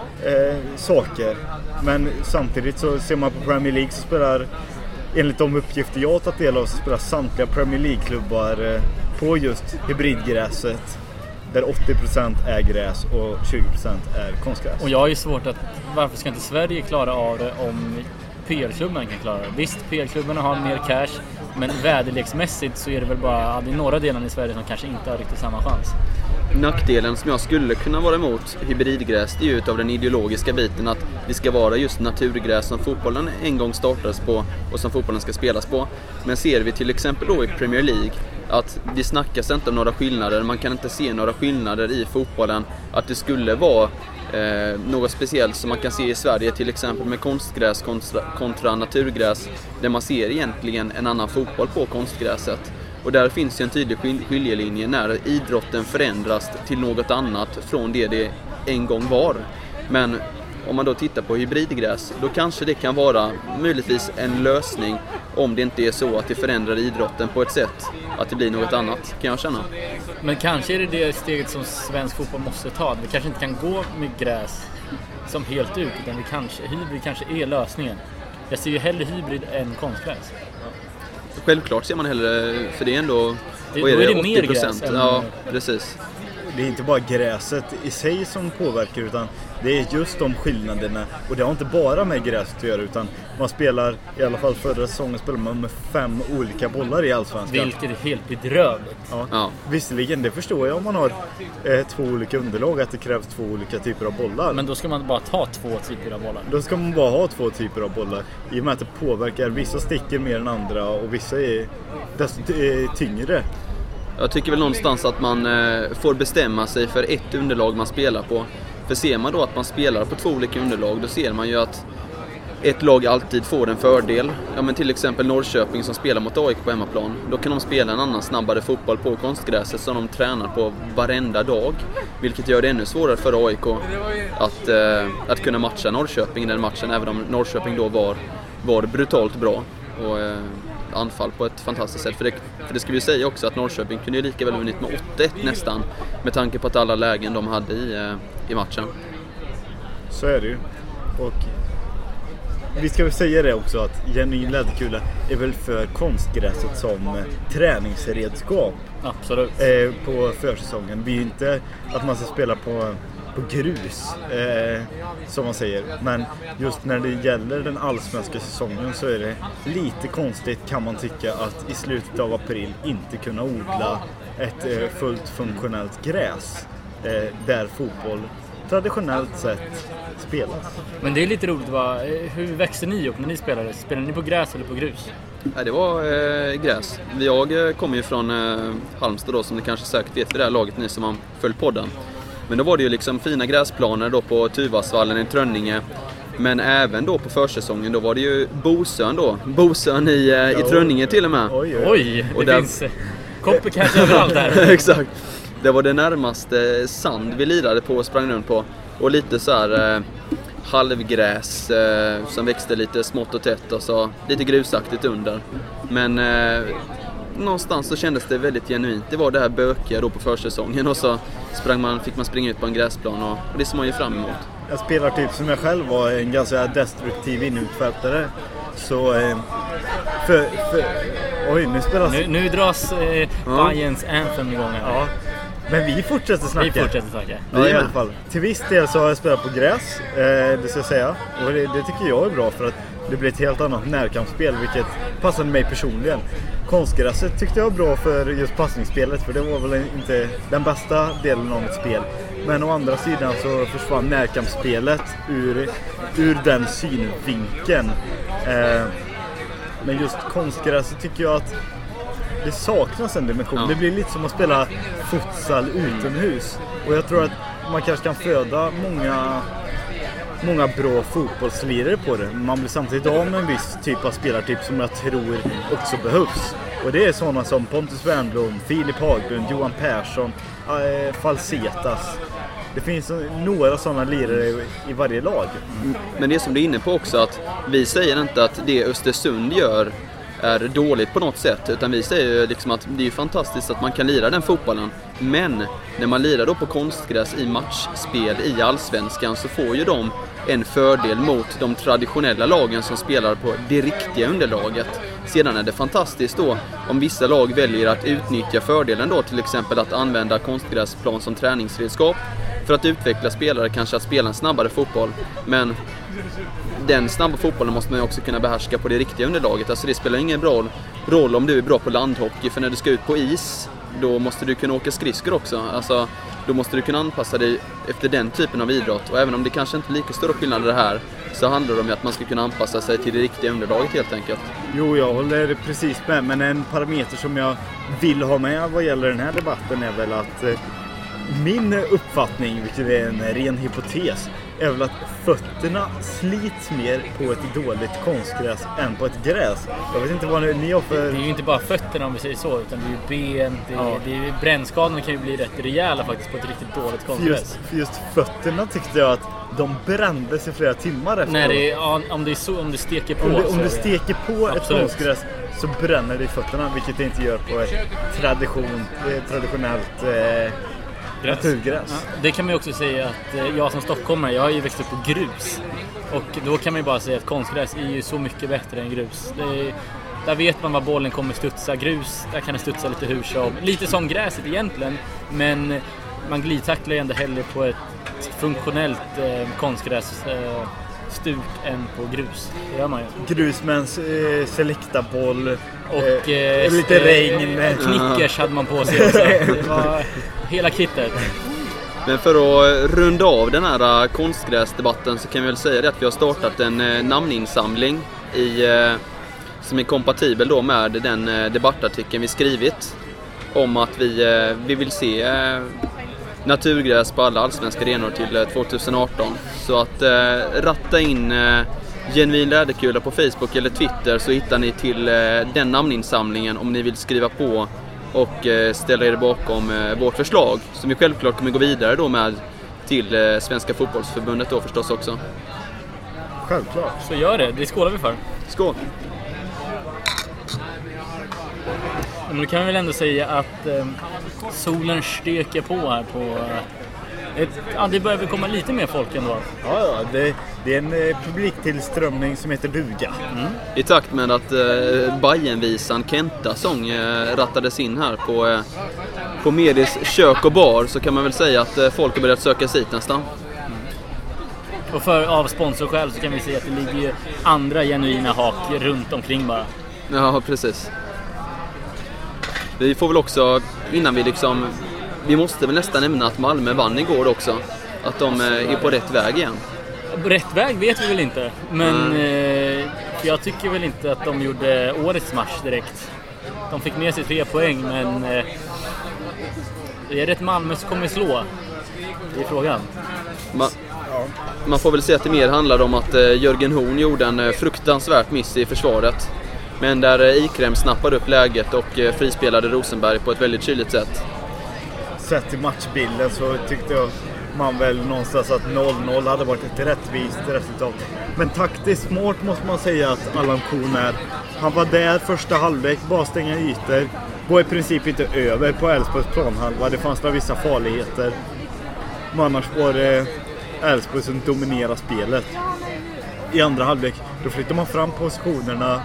saker. Men samtidigt så ser man på Premier League så spelar... Enligt de uppgifter jag har tagit del av så spelar samtliga Premier League-klubbar på just hybridgräset. Där 80% är gräs och 20% är konstgräs. Och jag har ju svårt att... Varför ska inte Sverige klara av det om PL-klubbarna kan klara det? Visst, PL-klubbarna har mer cash, men väderleksmässigt så är det väl bara det är några delar i Sverige som kanske inte har riktigt samma chans. Nackdelen som jag skulle kunna vara emot hybridgräs är ju utav den ideologiska biten att det ska vara just naturgräs som fotbollen en gång startades på och som fotbollen ska spelas på. Men ser vi till exempel då i Premier League att det snackas inte om några skillnader, man kan inte se några skillnader i fotbollen, att det skulle vara något speciellt som man kan se i Sverige till exempel med konstgräs kontra naturgräs, där man ser egentligen en annan fotboll på konstgräset. Och där finns ju en tydlig skiljelinje när idrotten förändras till något annat från det en gång var. Men om man då tittar på hybridgräs, då kanske det kan vara möjligtvis en lösning om det inte är så att det förändrar idrotten på ett sätt att det blir något annat, kan jag känna. Men kanske är det steget som svensk fotboll måste ta. Vi kanske inte kan gå med gräs som helt ut, utan hybrid kanske är lösningen. Jag ser ju hellre hybrid än konstgräs. Självklart ser man hellre, för det är ändå... Då är det mer gräs. Ja, precis. Det är inte bara gräset i sig som påverkar, utan det är just de skillnaderna. Och det har inte bara med gräset att göra, utan man spelar, i alla fall förra säsongen spelade man med 5 olika bollar i allsvenskan. Vilket är helt bedrövligt. Ja. Visserligen, det förstår jag om man har 2 olika underlag, att det krävs 2 olika typer av bollar. Men då ska man bara ta 2 typer av bollar. Då ska man bara ha 2 typer av bollar. I och med att det påverkar, vissa sticker mer än andra och vissa är desto tyngre. Jag tycker väl någonstans att man får bestämma sig för ett underlag man spelar på. För ser man då att man spelar på 2 olika underlag, då ser man ju att ett lag alltid får en fördel. Ja, men till exempel Norrköping som spelar mot AIK på hemmaplan. Då kan de spela en annan snabbare fotboll på konstgräset som de tränar på varenda dag. Vilket gör det ännu svårare för AIK att kunna matcha Norrköping i den matchen. Även om Norrköping då var brutalt bra. Och anfall på ett fantastiskt sätt. För det ska vi säga också att Norrköping kunde ju lika väl vunnit med 8-1 nästan, med tanke på att alla lägen de hade i matchen. Så är det ju. Och vi ska väl säga det också att genuin läderkula är väl för konstgräset som träningsredskap. Absolut. På försäsongen. Det är ju inte att man ska spela på grus som man säger. Men just när det gäller den allsvenska säsongen så är det lite konstigt, kan man tycka, att i slutet av april inte kunna odla ett fullt funktionellt gräs där fotboll traditionellt sett spelas. Men det är lite roligt, hur växte ni upp när ni spelade? Spelade ni på gräs eller på grus? Nej, det var gräs. Jag kommer ju från Halmstad då, som ni kanske säkert vet för det här laget, ni som har följt podden. Men då var det ju liksom fina gräsplaner då på Tuvasvallen i Trönninge. Men även då på försäsongen då var det ju Bosön i Trönninge till och med. Oj, och det finns copycat överallt där. Exakt. Det var det närmaste sand vi lirade på och sprang runt på. Och lite så här halvgräs som växte lite smått och tätt och så lite grusaktigt under. Men någonstans så kändes det väldigt genuint. Det var det här bökiga då på försäsongen och så fick man springa ut på en gräsplan och det som man ju fram emot. Jag spelar typ som jag själv var en ganska destruktiv inutfältare. Så oj, nu spelas... Nu dras Bayerns Anthem igång här. Ja. Men vi fortsätter snacka. Ja, i alla fall. Till viss del så har jag spelat på gräs, det ska jag säga. Och det tycker jag är bra, för att det blir ett helt annat närkampsspel, vilket passade mig personligen. Konstgräset tyckte jag var bra för just passningsspelet, för det var väl inte den bästa delen av ett spel. Men å andra sidan så försvann närkampsspelet ur den synvinkeln. Men just konstgräset tycker jag att det saknas en dimension. Ja. Det blir lite som att spela futsal utomhus. Och jag tror att man kanske kan föda många bra fotbollslirare på det. Man blir samtidigt av med en viss typ av spelartyp som jag tror också behövs. Och det är sådana som Pontus Wernbloom, Filip Haglund, Johan Persson, Falsetas. Det finns några sådana lirare i varje lag. Men det som du är inne på också, att vi säger inte att det Östersund gör är dåligt på något sätt, utan vi säger liksom att det är fantastiskt att man kan lira den fotbollen, men när man lirar då på konstgräs i matchspel i Allsvenskan så får ju de en fördel mot de traditionella lagen som spelar på det riktiga underlaget. Sedan är det fantastiskt då om vissa lag väljer att utnyttja fördelen då, till exempel att använda konstgräsplan som träningsredskap för att utveckla spelare, kanske att spela en snabbare fotboll, men den snabba fotbollen måste man ju också kunna behärska på det riktiga underlaget. Alltså det spelar ingen roll om du är bra på landhockey, för när du ska ut på is då måste du kunna åka skridskor också. Alltså då måste du kunna anpassa dig efter den typen av idrott. Och även om det kanske inte är lika stora skillnader här, så handlar det om att man ska kunna anpassa sig till det riktiga underlaget helt enkelt. Jo, jag håller precis med, men en parameter som jag vill ha med vad gäller den här debatten är väl att min uppfattning, vilket är en ren hypotes, är väl att fötterna slits mer på ett dåligt konstgräs än på ett gräs. Jag vet inte vad ni har för... Det är ju inte bara fötterna om vi säger så, utan det är ju ben, det är brännskadorna kan ju bli rätt rejäla faktiskt på ett riktigt dåligt konstgräs. Just fötterna tyckte jag att de brändes i flera timmar efter. Nej, om du steker på. Om du steker på ett konstgräs så bränner det i fötterna, vilket det inte gör på ett traditionellt naturgräs. Ja, det kan man ju också säga att jag som stockholmare, jag har ju växt upp på grus. Och då kan man ju bara säga att konstgräs är ju så mycket bättre än grus. Där vet man var bollen kommer studsa. Grus, där kan det studsa lite hur som. Lite som gräset egentligen, men man glidtacklar ju ändå hellre på ett funktionellt konstgräs stuk än på grus. Det gör man ju. Grus med en selektaboll och lite regn. Knickers hade man på sig också. Det var hela kittet. Men för att runda av den här konstgräsdebatten så kan vi väl säga det att vi har startat en namninsamling som är kompatibel då med den debattartikeln vi skrivit om att vi vill se naturgräs på alla allsvenska arenor till 2018. Så att ratta in Genuin Läderkula på Facebook eller Twitter, så hittar ni till den namninsamlingen om ni vill skriva på och ställa er bakom vårt förslag, som vi självklart kommer gå vidare då med till Svenska fotbollsförbundet då förstås också. Självklart. Så gör det skålar vi för. Skål! Men du kan väl ändå säga att solen steker på här på... det börjar väl komma lite mer folk ändå. Ja, det är en publiktillströmning som heter duga. I takt med att Bajenvisan Kenta-sång rattades in här på Medis kök och bar, så kan man väl säga att folk har börjat söka sig hit nästan. Och av sponsorskäl så kan vi säga att det ligger andra genuina hak runt omkring bara. Ja, precis. Vi får väl också, innan vi måste väl nästan nämna att Malmö vann igår också. Att de är på rätt väg igen. Rätt väg vet vi väl inte. Men jag tycker väl inte att de gjorde årets match direkt. De fick med sig 3 poäng, men är det ett Malmö som kommer slå? Det är frågan. Man får väl säga att det mer handlar om att Jörgen Horn gjorde en fruktansvärt miss i försvaret. Men där Ikrem snappade upp läget och frispelade Rosenberg på ett väldigt kyligt sätt. Sett i matchbilden så tyckte jag man väl någonstans att 0-0 hade varit ett rättvist resultat. Men taktiskt smart måste man säga att Allan Kuhn är. Han var där första halvlek, bara stänga ytor. Var i princip inte över på Elfsborgs planhalva. Det fanns vissa farligheter. Men annars var det Elfsborg som dominerade spelet. I andra halvlek då flyttade man fram positionerna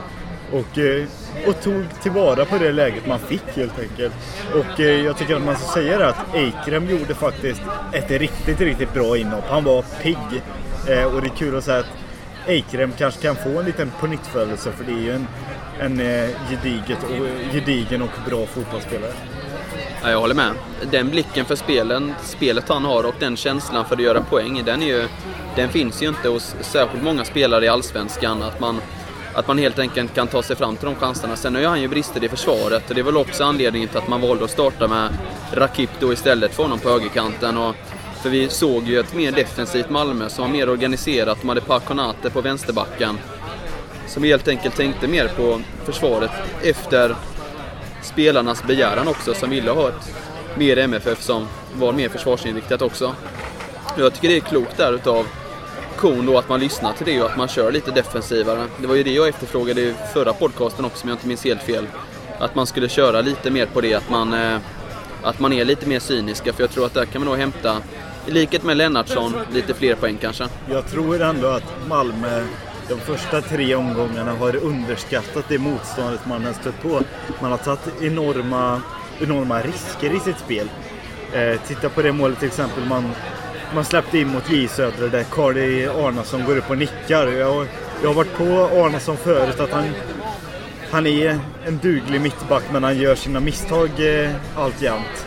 och tog tillvara på det läget man fick helt enkelt. Och jag tycker att man ska säga det att Eikrem gjorde faktiskt ett riktigt, riktigt bra inhopp. Han var pigg. Och det är kul att säga att Eikrem kanske kan få en liten pånyttfödelse, för det är ju en gedigen och bra fotbollsspelare. Ja, jag håller med. Den blicken för spelet han har och den känslan för att göra poäng, den finns ju inte hos särskilt många spelare i Allsvenskan, att man helt enkelt kan ta sig fram till de chanserna. Sen har ju han ju brister i försvaret, och det är väl också anledningen till att man valde att starta med Rakip då istället för honom på högerkanten. För vi såg ju ett mer defensivt Malmö som var mer organiserat. De hade Paconate på vänsterbacken som helt enkelt tänkte mer på försvaret efter spelarnas begäran också, som ville ha ett mer MFF som var mer försvarsinriktat också. Jag tycker det är klokt där utav Kuhn då, att man lyssnar till det och att man kör lite defensivare. Det var ju det jag efterfrågade i förra podcasten också, om jag inte minns helt fel. Att man skulle köra lite mer på det, att man är lite mer cyniska, för jag tror att där kan man nog hämta, i likhet med Lennartsson, lite fler poäng kanske. Jag tror ändå att Malmö de första 3 omgångarna har underskattat det motståndet man har stött på. Man har tagit enorma risker i sitt spel. Titta på det målet till exempel man släppte in mot J Södra där Carly Arnason går upp och nickar. Jag har varit på Arnason förut att han är en duglig mittback, men han gör sina misstag alltjämt.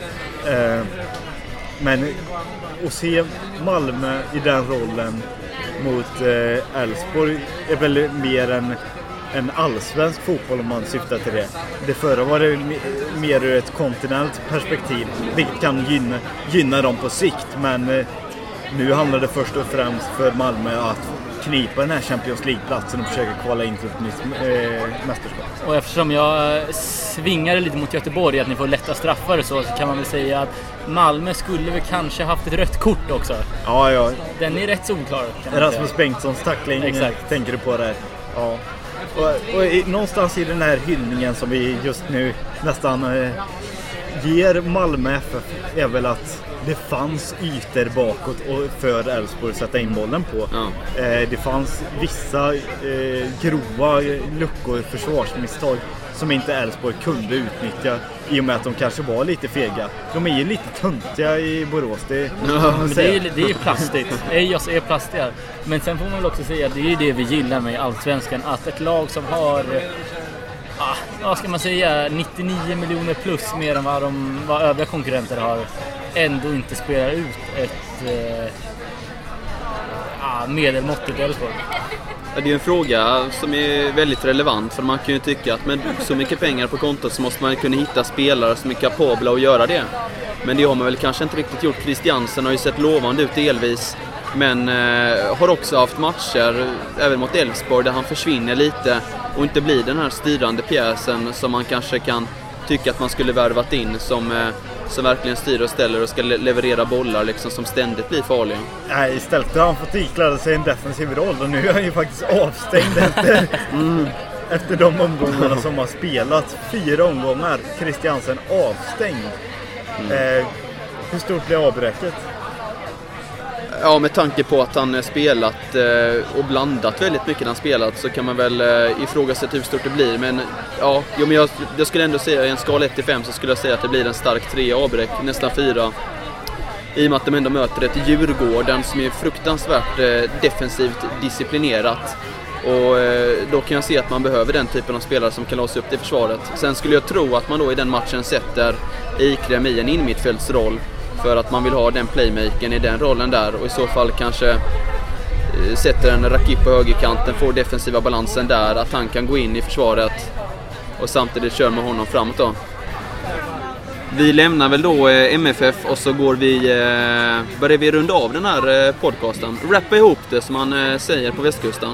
Men att se Malmö i den rollen mot Elfsborg är väl mer en allsvensk fotboll om man syftar till det. Det förra var det mer ur ett kontinent perspektiv, vilket kan gynna dem på sikt, men nu handlar det först och främst för Malmö att knipa den här Champions League-platsen och försöka kvala in till ett nytt mästerskap. Och eftersom jag svingade lite mot Göteborg att ni får lätta straffar så kan man väl säga att Malmö skulle väl kanske haft ett rött kort också. Ja. Den är rätt solklar. Rasmus Bengtssons tackling. Exakt. Tänker du på det? Ja. Och någonstans i den här hyllningen som vi just nu nästan ger Malmö FF är väl att det fanns ytor bakåt och för Elfsborg att sätta in bollen på. Ja. Det fanns vissa grova luckor, försvarsmisstag som inte Elfsborg kunde utnyttja i och med att de kanske var lite fega. De är ju lite töntiga i Borås. Det är ju plastigt. Ejos är plastiga. Men sen får man väl också säga att det är det vi gillar med Allsvenskan. Att ett lag som har vad ska man säga, 99 miljoner plus mer än vad övriga konkurrenter har, ändå inte spelar ut ett medelmåttigt Elfsborg. Det är ju en fråga som är väldigt relevant, för man kan ju tycka att med så mycket pengar på kontot så måste man kunna hitta spelare som är kapabla att göra det. Men det har man väl kanske inte riktigt gjort. Christiansen har ju sett lovande ut delvis, men har också haft matcher även mot Elfsborg där han försvinner lite och inte blir den här styrande pjäsen som man kanske kan tycka att man skulle värvat in, som verkligen styr och ställer och ska leverera bollar liksom, som ständigt blir farliga. Nej, istället har han fått ikläda sig en defensiv roll och nu är han ju faktiskt avstängd efter efter de omgångarna som har spelat. 4 omgångar, Christiansen avstängd. Hur stort blir avbräcket? Ja, med tanke på att han spelat och blandat väldigt mycket när han spelat, så kan man väl ifrågasätta hur stort det blir. Men ja, men jag skulle ändå säga i en skala 1-5 så skulle jag säga att det blir en stark 3 avbräck, nästan 4. I och med att de ändå möter ett Djurgården som är fruktansvärt defensivt disciplinerat. Och då kan jag se att man behöver den typen av spelare som kan låsa upp det försvaret. Sen skulle jag tro att man då i den matchen sätter Ikrem i en inmittfältsroll, för att man vill ha den playmakern i den rollen där, och i så fall kanske sätter en Rakip på högerkanten, får defensiva balansen där, att han kan gå in i försvaret och samtidigt kör med honom framåt då. Vi lämnar väl då MFF och så börjar vi runda av den här podcasten. Rappa ihop det som man säger på västkusten.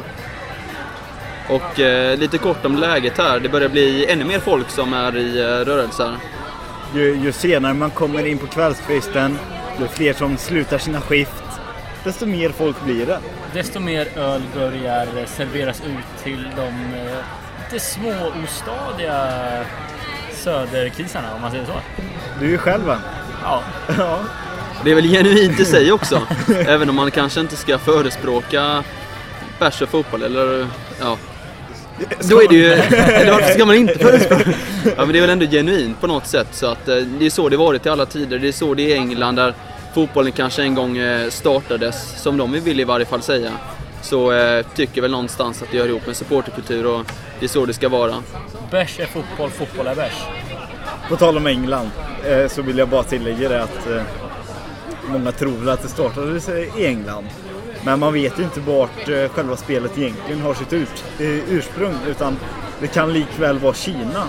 Och lite kort om läget här. Det börjar bli ännu mer folk som är i rörelser. Ju senare man kommer in på kvällskvisten, ju fler som slutar sina skift, desto mer folk blir det. Desto mer öl börjar serveras ut till de lite små ostadiga söderkisarna, om man säger så. Du är ju själv en. Ja. Ja. Det är väl genuint i sig också. Även om man kanske inte ska förespråka bärs och fotboll eller ja. Då är det ju, eller varför ska man inte förespråka? Ja, men det är väl ändå genuint på något sätt, så att det är så det varit i alla tider. Det är så det är i England, där fotbollen kanske en gång startades, som de vill i varje fall säga. Så tycker väl någonstans att det gör ihop med supporterkultur, och det är så det ska vara. Bärs är fotboll, fotboll är bärs. På tal om England så vill jag bara tillägga det att många tror att det startades i England. Men man vet ju inte vart själva spelet egentligen har sitt ursprung, utan det kan likväl vara Kina.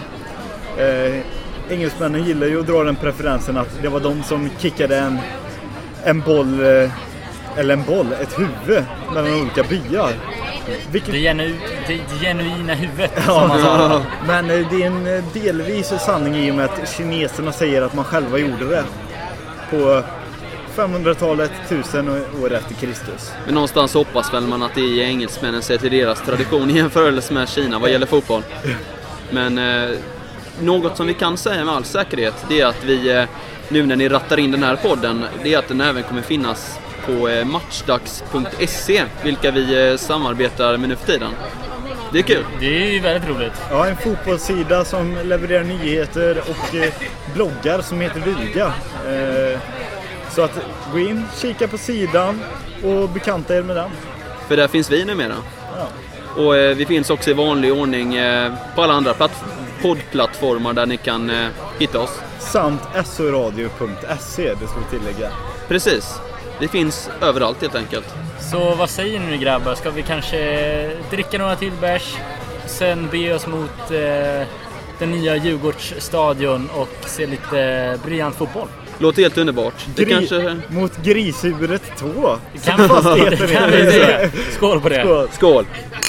Engelsmännen gillar ju att dra den preferensen att det var de som kickade ett huvud mellan olika byar. Det genuina huvudet, som man sa. Men det är en delvis sanning i och med att kineserna säger att man själva gjorde det på 500-talet, 1000 år efter Kristus. Men någonstans hoppas väl man att det är engelsmännen ser till deras tradition i jämförelse med Kina vad gäller fotboll. Men något som vi kan säga med all säkerhet, det är att vi nu när ni rattar in den här podden, det är att den även kommer finnas på matchdags.se, vilka vi samarbetar med nu för tiden. Det är kul. Det är ju väldigt roligt. Ja, en fotbollssida som levererar nyheter och bloggar som heter Duga. Så att gå in, kika på sidan och bekanta er med den. För där finns vi numera. Ja. Och vi finns också i vanlig ordning på alla andra poddplattformar där ni kan hitta oss. Samt soradio.se, det ska vi tillägga. Precis. Det finns överallt helt enkelt. Så vad säger ni grabbar? Ska vi kanske dricka några till bärs, sen be oss mot den nya Djurgårdsstadion och se lite briljant fotboll? Låter helt underbart. Det kanske... Mot Grishuvudet 2. Skål på det. Skål.